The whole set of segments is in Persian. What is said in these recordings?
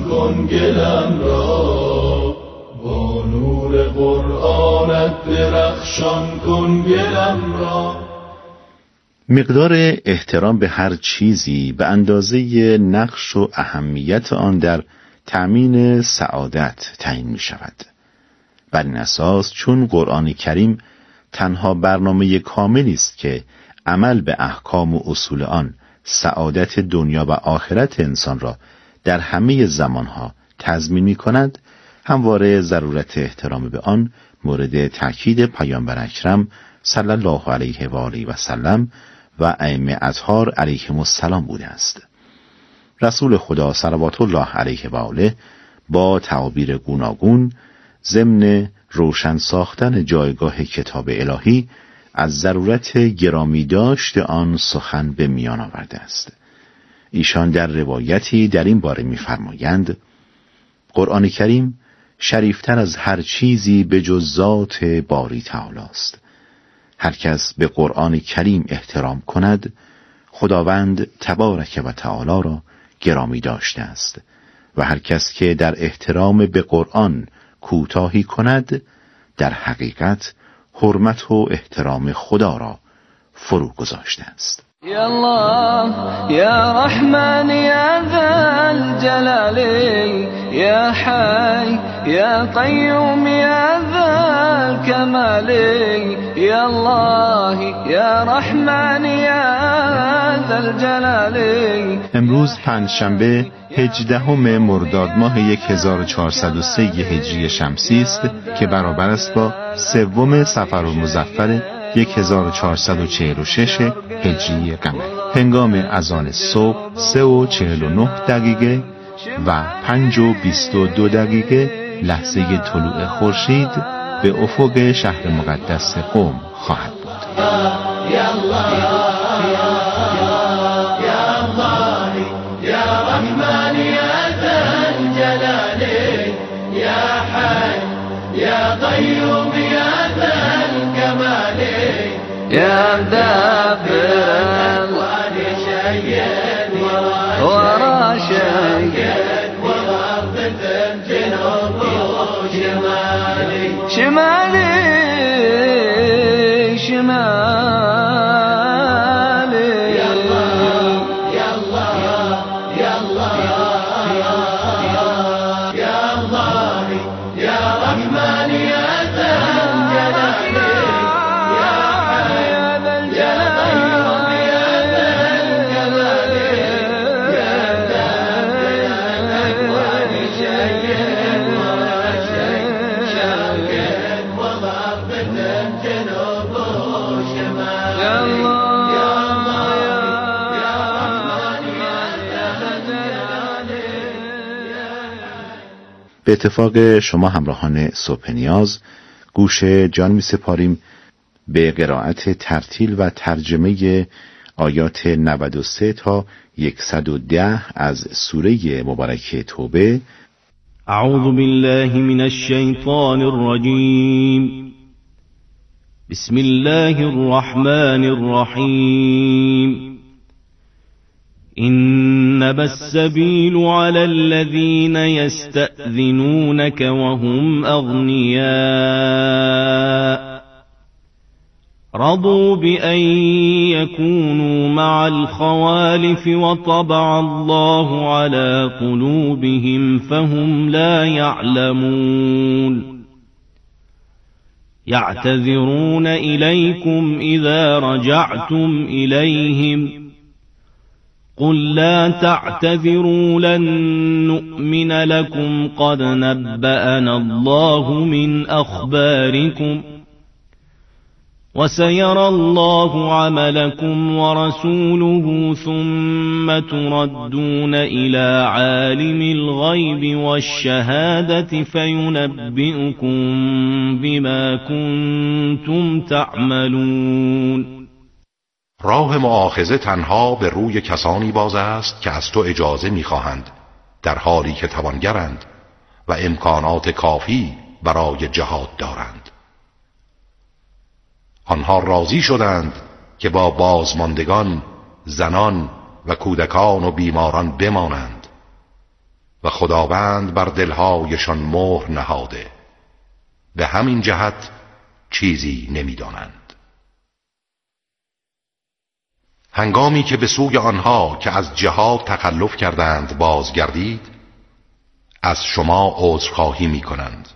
کن گلم را، با نور قرآنت درخشان کن گلم را. مقدار احترام به هر چیزی به اندازه نقش و اهمیت آن در تأمین سعادت تعیین می شود. بر این اساس چون قرآن کریم تنها برنامه کاملی است که عمل به احکام و اصول آن سعادت دنیا و آخرت انسان را در همه زمانها تضمین می کند، همواره ضرورت احترام به آن مورد تأکید پیامبر اکرم صلی الله علیه و آله و سلم و ائمه اطهار علیهم السلام بوده است. رسول خدا صلوات الله علیه و آله با تعابیر گوناگون ضمن روشن ساختن جایگاه کتاب الهی از ضرورت گرامی داشت آن سخن به میان آورده است. ایشان در روایتی در این باره می‌فرمایند: قرآن کریم شریفتر از هر چیزی به جز ذات باری تعالی است. هر کس به قرآن کریم احترام کند، خداوند تبارک و تعالی را گرامی داشته است و هر کس که در احترام به قرآن کوتاهی کند، در حقیقت حرمت و احترام خدا را فرو گذاشته است. یا الله یا رحمن یا ذا الجلال یا حی یا قیوم یا ذا الکمال یا الله یا رحمن یا ذا الجلال. امروز پنجشنبه 18 مرداد ماه 1403 هجری شمسی است که برابر است با 3 صفرالمظفر 1446 هجری قمری. هنگام اذان صبح 3:49 و 5:22 لحظه طلوع خورشید به افق شهر مقدس قم خواهد بود. یا الله یا الله یا رحمن یا ذا الجلال یا حی یا قیوم یا ذا الکمال یا دابر شيد ورا شيد والأرض جنوب وشمالي شمالي شمالي يا الله يا الله يا الله يا الله يا رحمن يا ذا الجلال يا حي يا قيوم يا ذا الجلال يا ذا شيد وشيد والأرض جنوب وشمال يا الله يا الله يا رحمن يا ذا الجلال. به اتفاق شما همراهان صبح نیاز، گوش جان می سپاریم به قرائت ترتیل و ترجمه آیات 93 تا 110 از سوره مبارکه توبه. اعوذ بالله من الشیطان الرجیم. بسم الله الرحمن الرحیم. إنما السبيل على الذين يستأذنونك وهم أغنياء رضوا بأن يكونوا مع الخوالف وطبع الله على قلوبهم فهم لا يعلمون. يعتذرون إليكم إذا رجعتم إليهم قل لا تعتذروا لن نؤمن لكم قد نبأنا الله من أخباركم وسيرى الله عملكم ورسوله ثم تردون إلى عالم الغيب والشهادة فينبئكم بما كنتم تعملون. راه مؤاخذه تنها به روی کسانی باز است که از تو اجازه می‌خواهند در حالی که توانگرند و امکانات کافی برای جهاد دارند. آنها راضی شدند که با بازماندگان، زنان و کودکان و بیماران بمانند و خداوند بر دلهایشان مهر نهاده، به همین جهت چیزی نمی‌دانند. هنگامی که به سوی آنها که از جهاد تخلف کردند بازگردید، از شما عذرخواهی می‌کنند.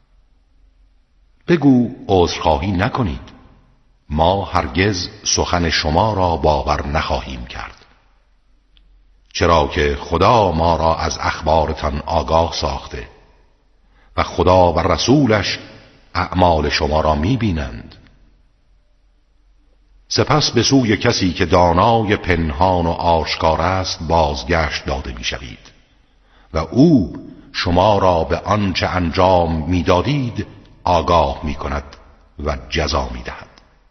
بگو عذرخواهی نکنید، ما هرگز سخن شما را باور نخواهیم کرد، چرا که خدا ما را از اخبارتان آگاه ساخته و خدا و رسولش اعمال شما را می‌بینند. سپس به سوی کسی که دانای پنهان و آشکار است بازگشت داده می‌شوید و او شما را به آنچه انجام می‌دادید آگاه می‌کند و جزا می‌دهد.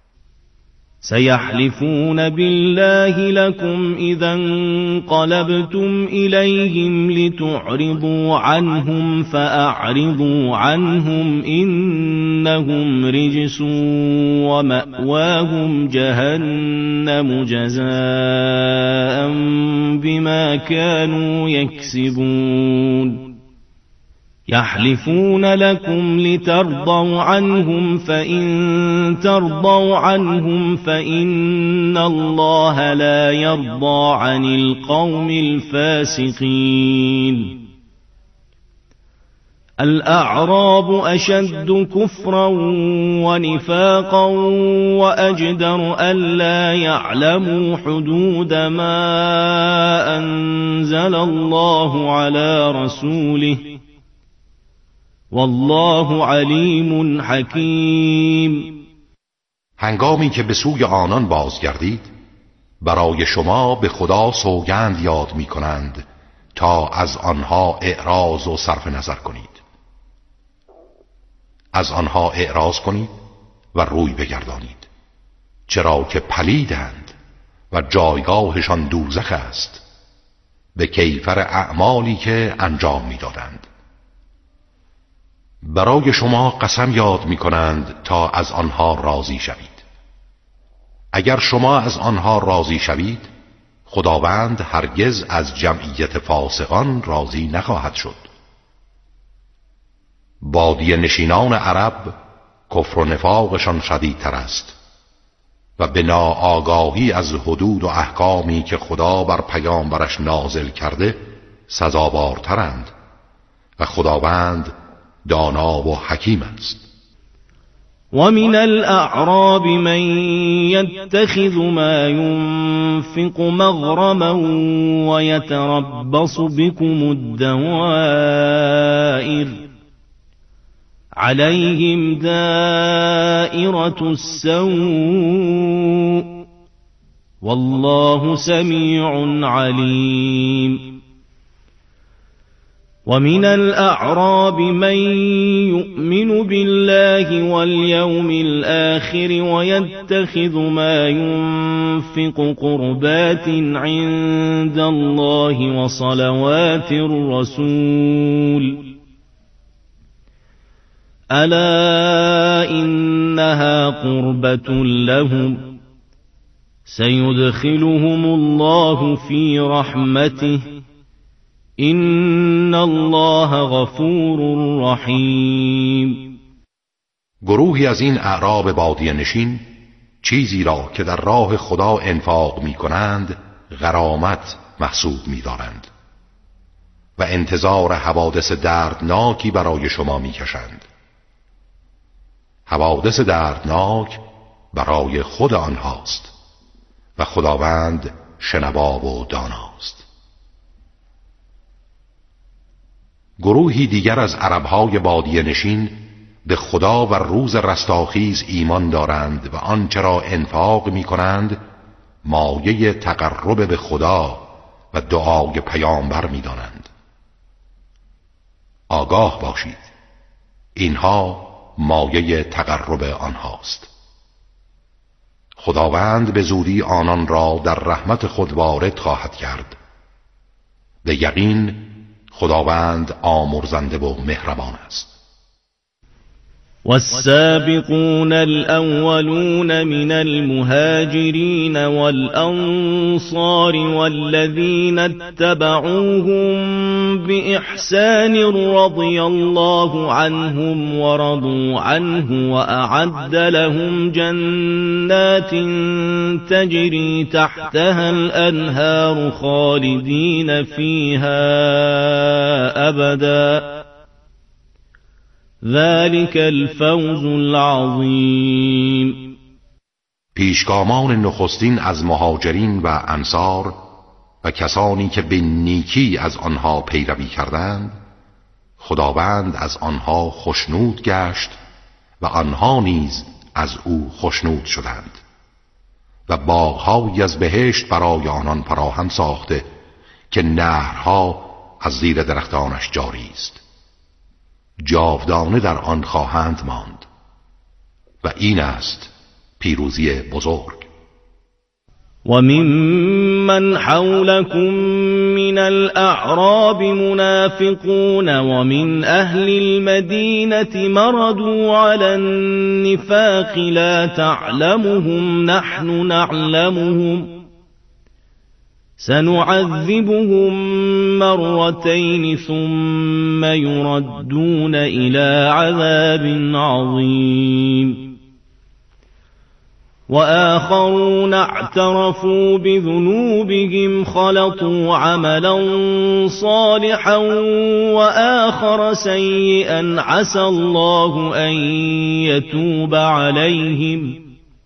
سيحلفون بالله لكم إذا انقلبتم إليهم لتعرضوا عنهم فأعرضوا عنهم إنهم رجس ومأواهم جهنم جزاء بما كانوا يكسبون يحلفون لكم لترضوا عنهم فإن ترضوا عنهم فإن الله لا يرضى عن القوم الفاسقين الأعراب أشد كفرا ونفاقا وأجدر ألا يعلموا حدود ما أنزل الله على رسوله والله علیم حکیم. هنگامی که به سوی آنان بازگردید برای شما به خدا سوگند یاد می کنند تا از آنها اعراض و صرف نظر کنید. از آنها اعراض کنید و روی بگردانید، چرا که پلیدند و جایگاهشان دوزخ است به کیفر اعمالی که انجام می دادند. برای شما قسم یاد می کنند تا از آنها راضی شوید. اگر شما از آنها راضی شوید، خداوند هرگز از جمعیت فاسقان راضی نخواهد شد. بادیه نشینان عرب کفر و نفاقشان شدیدتر است و به ناآگاهی از حدود و احکامی که خدا بر پیامبرش نازل کرده سزاوارترند و خداوند دانا و حکیم است. ومن الأعراب من يتخذ ما ينفق مغرما ويتربص بكم الدوائر عليهم دائرة السوء والله سميع عليم. ومن الأعراب من يؤمن بالله واليوم الآخر ويتخذ ما ينفق قربات عند الله وصلوات الرسول ألا إنها قربة لهم سيدخلهم الله في رحمته این الله غفور رحیم. گروهی از این اعراب بادیه نشین چیزی را که در راه خدا انفاق می کنند غرامت محسوب می دارند و انتظار حوادث دردناکی برای شما می کشند. حوادث دردناک برای خود آنهاست و خداوند شنوا و داناست. گروهی دیگر از عربهای بادیه نشین به خدا و روز رستاخیز ایمان دارند و آنچه را انفاق می کنند مایه تقرب به خدا و دعای پیامبر می دانند. آگاه باشید، اینها مایه تقرب آنهاست. خداوند به زودی آنان را در رحمت خود وارد خواهد کرد. به یقین خداوند آمرزنده و مهربان است. والسابقون الأولون من المهاجرين والأنصار والذين اتبعوهم بإحسان رضي الله عنهم ورضوا عنه وأعد لهم جنات تجري تحتها الأنهار خالدين فيها أبدا ذلك الفوز العظیم. پیشگامان نخستین از مهاجرین و انصار و کسانی که به نیکی از آنها پیروی کردند، خداوند از آنها خوشنود گشت و آنها نیز از او خوشنود شدند و باغ‌هایی از بهشت برای آنان فراهم ساخته که نهرها از زیر درختانش جاری است، جاودانه در آن خواهند ماند و این است پیروزی بزرگ. و ممن حولكم من الأعراب منافقون ومن أهل المدينة مردوا على النفاق لا تعلمهم نحن نعلمهم سنعذبهم مرتين ثم يردون إلى عذاب عظيم وآخرون اعترفوا بذنوبهم خلطوا عملا صالحا وآخر سيئا عسى الله أن يتوب عليهم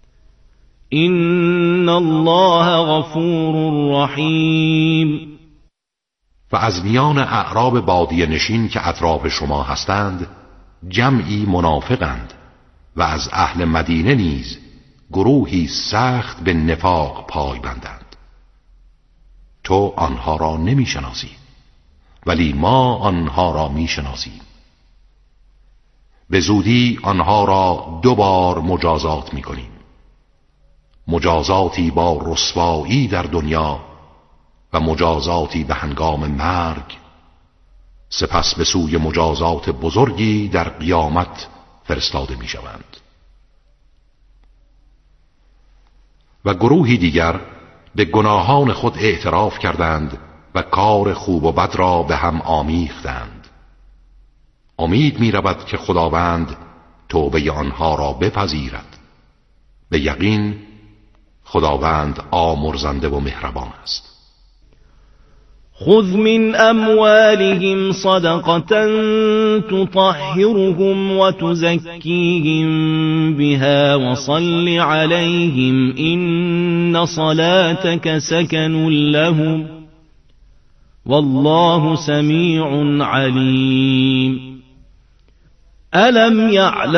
إن الله غفور رحیم. و از میان اعراب بادیه نشین که اطراف شما هستند جمعی منافقند و از اهل مدینه نیز گروهی سخت به نفاق پای بندند. تو آنها را نمی شناسی ولی ما آنها را می شناسیم. به زودی آنها را 2 بار مجازات می کنیم، مجازاتی با رسوایی در دنیا و مجازاتی به هنگام مرگ، سپس به سوی مجازات بزرگی در قیامت فرستاده می شوند. و گروهی دیگر به گناهان خود اعتراف کردند و کار خوب و بد را به هم آمیختند. امید می رود که خداوند توبه آنها را بپذیرد. به یقین خداوند آمرزنده و مهربان است. خذ من اموالهم صدقة تطهرهم وتزكيهم بها وصل عليهم إن صلاتك سكن لهم والله سميع عليم. ألم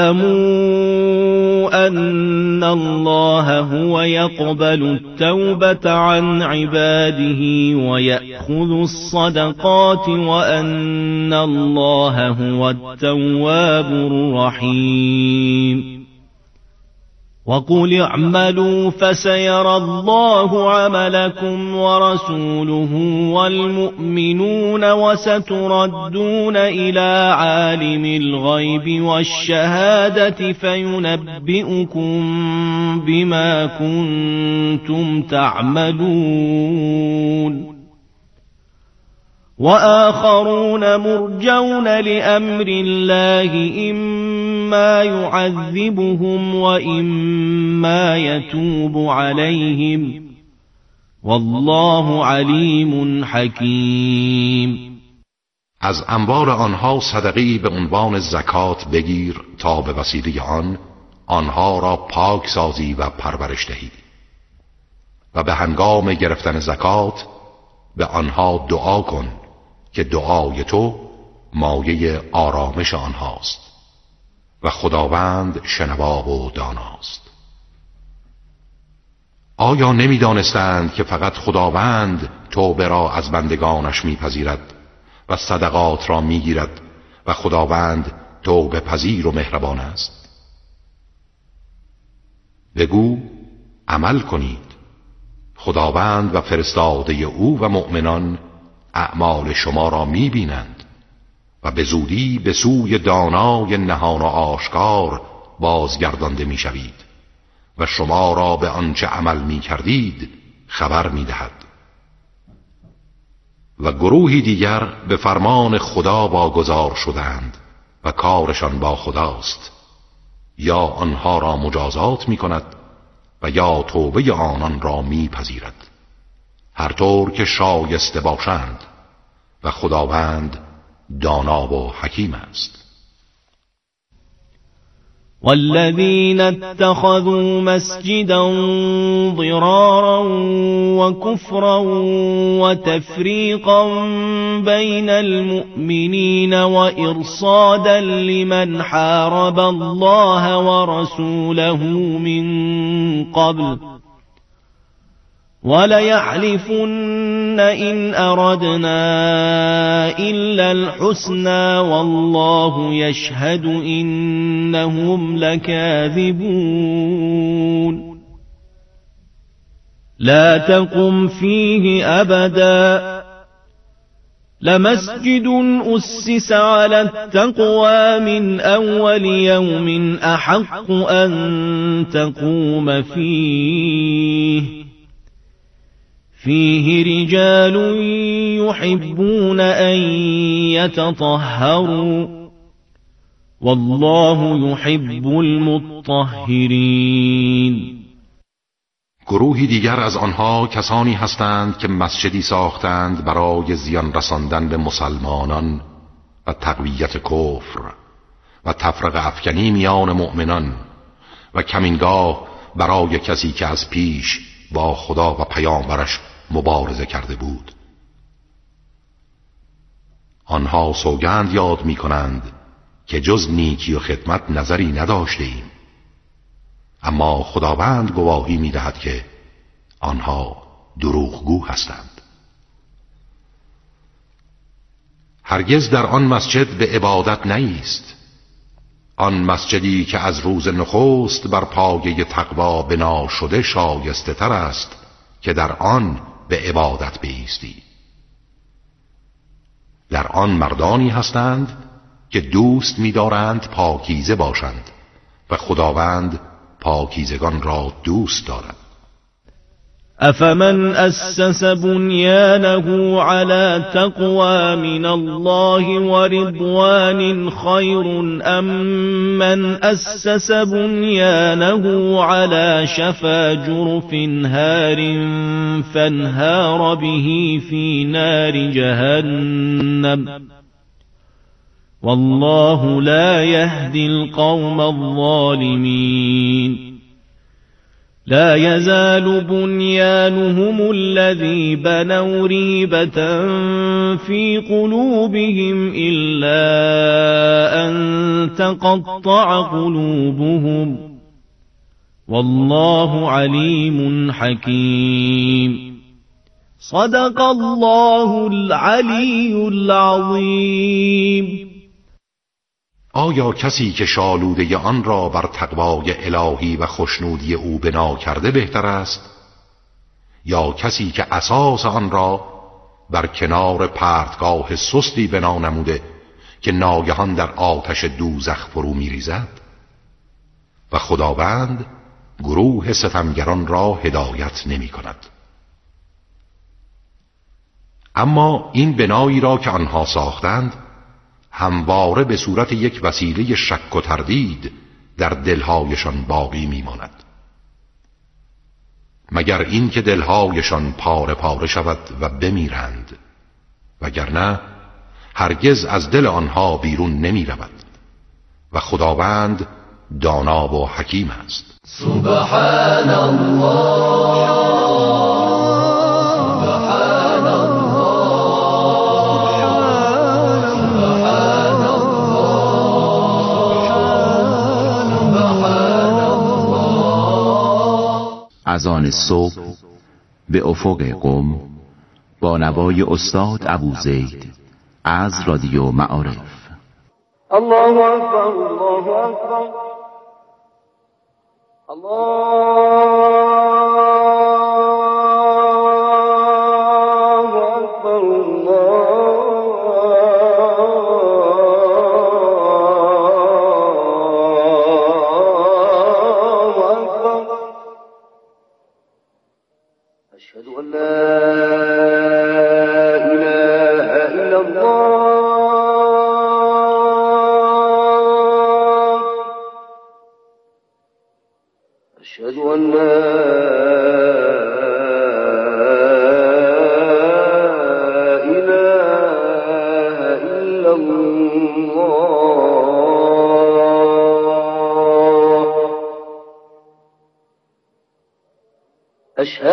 يعلموا أن الله هو يقبل التوبة عن عباده ويأخذ الصدقات وأن الله هو التواب الرحيم. وقل اعملوا فسيرى الله عملكم ورسوله والمؤمنون وستردون إلى عالم الغيب والشهادة فينبئكم بما كنتم تعملون. وآخرون مرجون لأمر الله إما يعذبهم وإما يتوب عليهم والله علیم حکیم. از اموال آنها صدقه‌ای به عنوان زکات بگیر تا به وسیله آنها را پاک سازی و پرورش دهی و به هنگام گرفتن زکات به آنها دعا کن که دعای تو مایه آرامش آنهاست و خداوند شنوا و داناست. آیا نمی‌دانستند که فقط خداوند توبه را از بندگانش می‌پذیرد و صدقات را می‌گیرد و خداوند توبه پذیر و مهربان است؟ بگو عمل کنید، خداوند و فرستاده او و مؤمنان اعمال شما را می‌بینند و به زودی به سوی دانای نهان و آشکار بازگردانده میشوید و شما را به آنچه عمل میکردید خبر میدهد. و گروهی دیگر به فرمان خدا واگذار شدند و کارشان با خداست، یا آنها را مجازات میکند و یا توبه آنان را میپذیرد، هر طور که شایسته باشند، و خداوند دانا و حکیم است. والذين اتخذوا مسجدا ضرارا وكفرا وتفريقا بين المؤمنين وإرصادا لمن حارب الله ورسوله من قبل وليحلفن إن أردنا إلا الحسنى والله يشهد إنهم لكاذبون لا تقم فيه أبدا لمسجد أسس على التقوى من أول يوم أحق أن تقوم فيه رجال يحبون أن يتطهروا والله يحب المطهرين. گروهی دیگر از آنها کسانی هستند که مسجدی ساختند برای زیان رساندن به مسلمانان و تقویت کفر و تفرقه افکنی میان مؤمنان و کمینگاه برای کسی که از پیش با خدا و پیامبرش مبارزه کرده بود. آنها سوگند یاد می کنند که جز نیکی و خدمت نظری نداشته ایم، اما خداوند گواهی می دهد که آنها دروغگو هستند. هرگز در آن مسجد به عبادت نیست، آن مسجدی که از روز نخست بر پایه تقوا بنا شده شایسته تر است که در آن به عبادت بایستی. در آن مردانی هستند که دوست می‌دارند پاکیزه باشند و خداوند پاکیزگان را دوست دارد. أفمن أسس بنيانه على تقوى من الله ورضوان خير أم من أسس بنيانه على شفا جرف هار فانهار به في نار جهنم والله لا يهدي القوم الظالمين. لا يزال بنيانهم الذي بنوا ريبة في قلوبهم إلا أن تقطع قلوبهم والله عليم حكيم. صدق الله العلي العظيم. آیا کسی که شالوده آن را بر تقوای الهی و خوشنودی او بنا کرده بهتر است، یا کسی که اساس آن را بر کنار پرتگاه سستی بنا نموده که ناگهان در آتش دوزخ فرو می‌ریزد؟ و خداوند گروه ستمگران را هدایت نمی‌کند. اما این بنایی را که آنها ساختند همواره به صورت یک وسیله شک و تردید در دلهایشان باقی میماند، مگر این که دلهایشان پاره پاره شود و بمیرند، وگرنه هرگز از دل آنها بیرون نمی رود و خداوند دانا و حکیم است. سبحان الله اذان صبح به افق قم با نوای استاد ابوزید از رادیو معارف. الله اکبر الله اکبر الله اکبر الله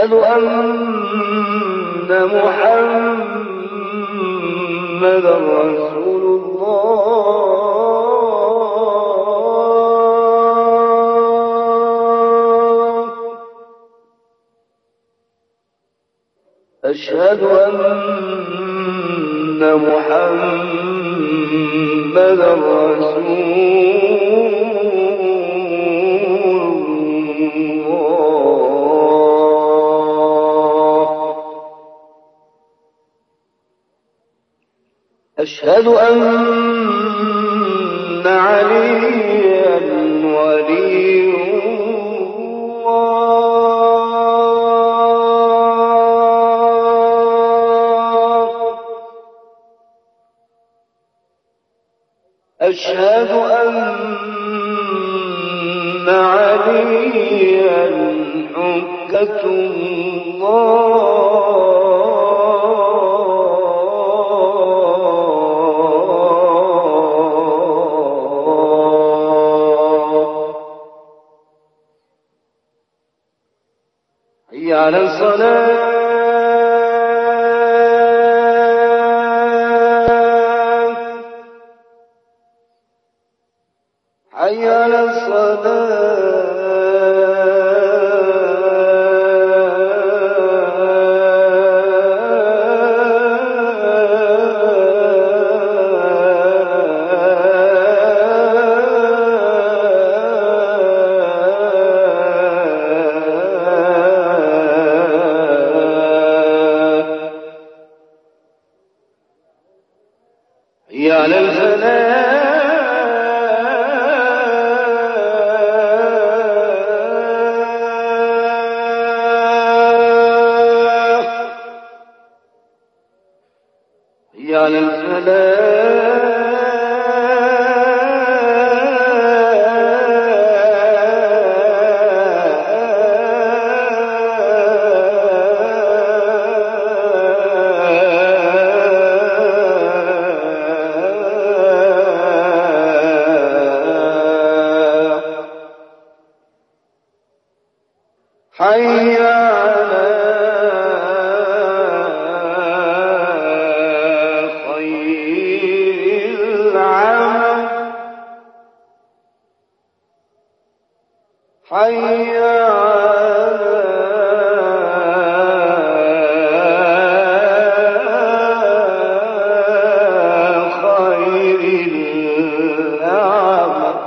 أشهد أن محمدا رسول الله أشهد أن محمدا رسول أشهد أن عليا ولي الله أشهد أن عليا حجة الله على الصلاة حي على على الفلاح على حي على خير العمل حي على خير العمل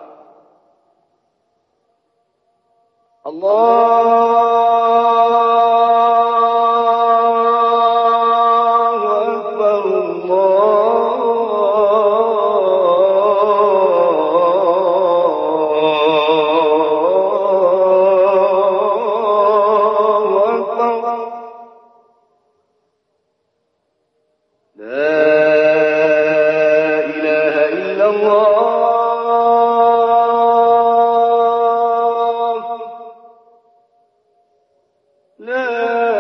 الله أكبر الله أكبر لا إله إلا الله لا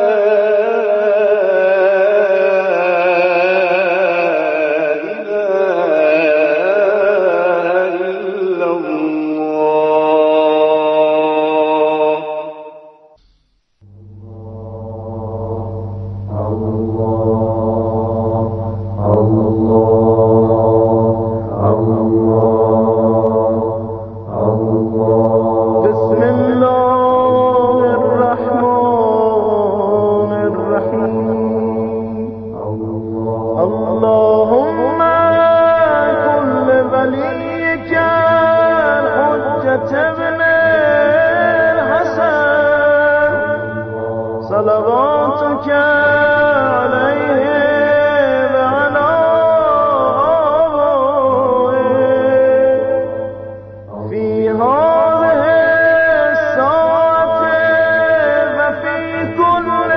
إله إلا الله بسم الله الرحمن الرحيم اللهم كل وليك الحجة ابن الحسن صلواتك عليه وعلى آله في هذه الساعة وفي كل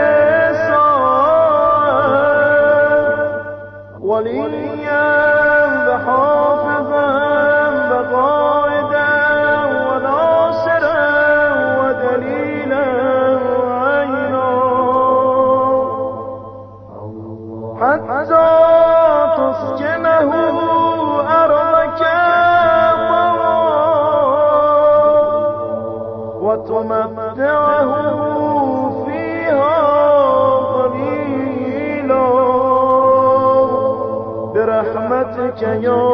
ساعة وليا وحافظا وقائدا وناصرا ودليلا وعينا حتى تسكنه أرضك طوعا وتمتعه برحمتك يا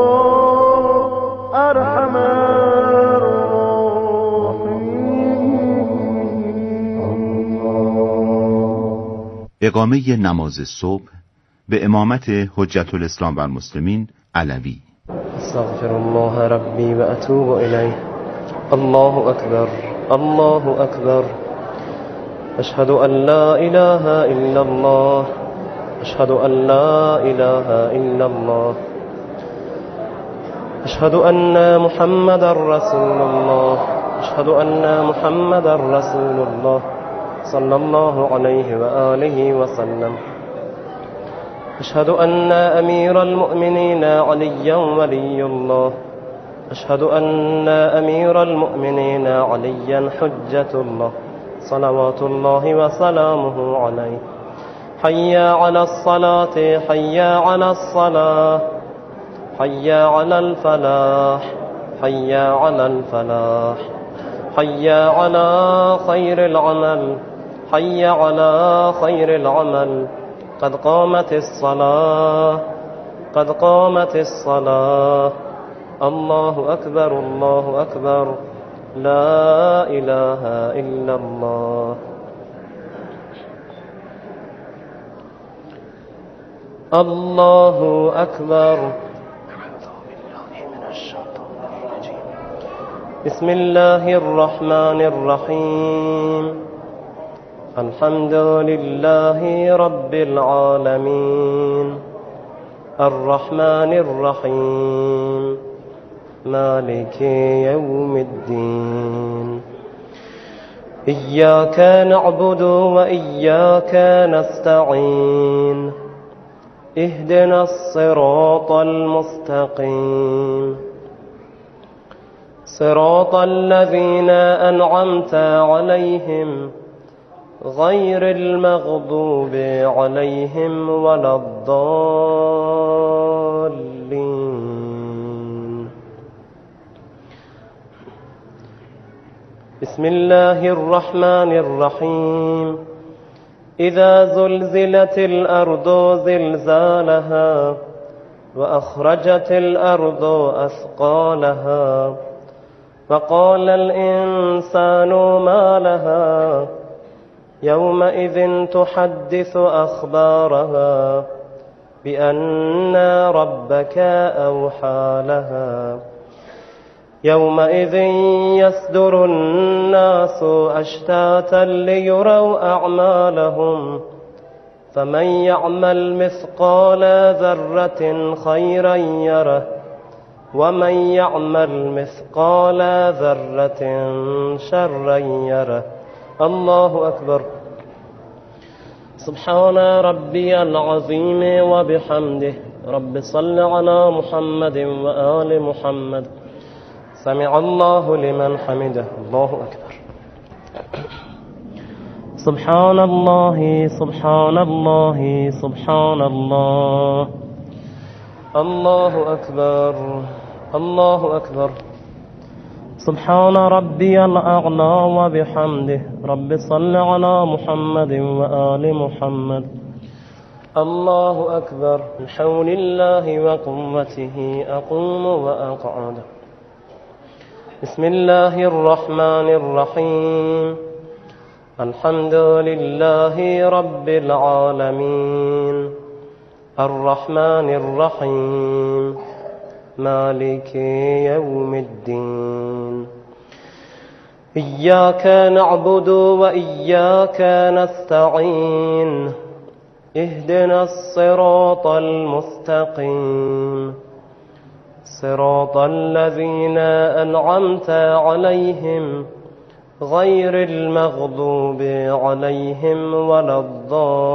أرحم اقامه نماز صبح به امامت حجت الاسلام و المسلمین علوی. استغفر الله ربی و اتوب الیه. الله اکبر الله اکبر. اشهد ان لا اله الا الله. اشهد ان لا اله الا الله. اشهد ان محمد رسول الله. اشهد ان محمد رسول الله صلى الله عليه وآله وسلم. أشهد أن أمير المؤمنين عليا ولي الله. أشهد أن أمير المؤمنين عليا حجة الله صلوات الله وسلامه عليه. حي على الصلاة حي على الصلاة حي على الفلاح حي على الفلاح حي على خير العمل حي على خير العمل. قد قامت الصلاة قد قامت الصلاة. الله أكبر الله أكبر. لا إله إلا الله. الله أكبر. بسم الله الرحمن الرحيم. الحمد لله رب العالمين الرحمن الرحيم مالك يوم الدين. إياك نعبد وإياك نستعين. اهدنا الصراط المستقيم صراط الذين أنعمت عليهم غير المغضوب عليهم ولا الضالين. بسم الله الرحمن الرحيم. إذا زلزلت الأرض زلزالها وأخرجت الأرض أثقالها وقال الإنسان ما لها يومئذ تحدث أخبارها بأن ربك أوحى لها. يومئذ يصدر الناس أشتاتا ليروا أعمالهم فمن يعمل مثقال ذرة خيرا يره ومن يعمل مثقال ذرة شرا يره. الله أكبر. سبحان ربي العظيم وبحمده. رب صل على محمد وآل محمد. سمع الله لمن حمده. الله أكبر. سبحان الله سبحان الله سبحان الله. الله أكبر الله أكبر. سبحان ربي الأعلى وبحمده. رب صل على محمد وآل محمد. الله أكبر. بحول الله وقوته أقوم وأقعد. بسم الله الرحمن الرحيم. الحمد لله رب العالمين الرحمن الرحيم مالك يوم الدين. إياك نعبد وإياك نستعين. اهدنا الصراط المستقيم صراط الذين أنعمت عليهم غير المغضوب عليهم ولا الضالين.